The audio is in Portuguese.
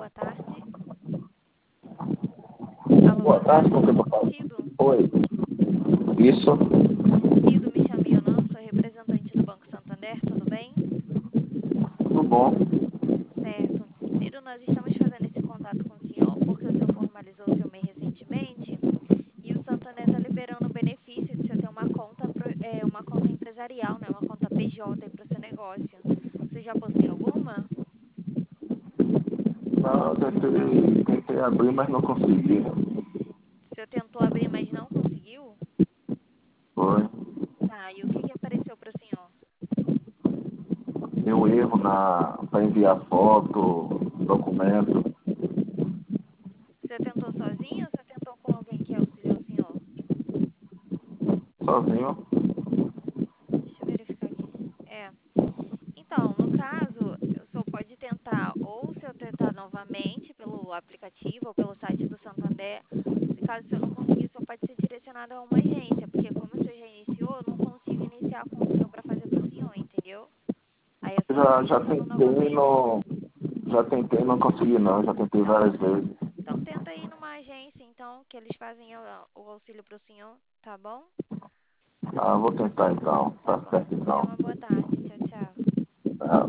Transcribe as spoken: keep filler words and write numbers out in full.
boa tarde. Alô, Boa boa tarde, tarde, com quem eu falo tô com o falando? Cido. Oi. Isso? Cido, me chama Ionan, sou representante do Banco Santander, tudo bem? Tudo bom? Certo. Cido, nós estamos fazendo esse contato com o senhor porque o senhor formalizou o seu M E I recentemente e o Santander está liberando o benefício de você ter uma conta, pro- é, uma conta empresarial, né? Uma conta P J para o seu negócio. Você já possui alguma? Não, eu tentei, tentei abrir, mas não consegui. O senhor tentou abrir, mas não conseguiu? Foi. Tá, e o que que apareceu para o senhor? Deu um erro na para enviar foto, documento, Você tentou sozinho ou você tentou com alguém que auxiliou o senhor? sozinho. Deixa eu verificar aqui. É. Então, no caso, o senhor pode tentar, ou o senhor tentar novamente pelo aplicativo ou pelo site do Santander. Se caso o senhor não conseguir, o senhor pode ser direcionado a uma agência, porque como o senhor já iniciou, eu não consigo iniciar com o senhor para fazer para o senhor, entendeu? Aí é só o senhor Já, já tentando tentei, novamente. não, já tentei, não consegui não, já tentei Então, várias vezes. então tenta ir numa agência, então, que eles fazem o, o auxílio para o senhor, tá bom? Ah, vou tentar então, Tá tá bom. certo Tenha então. uma boa tarde. Tchau, tchau. Ah,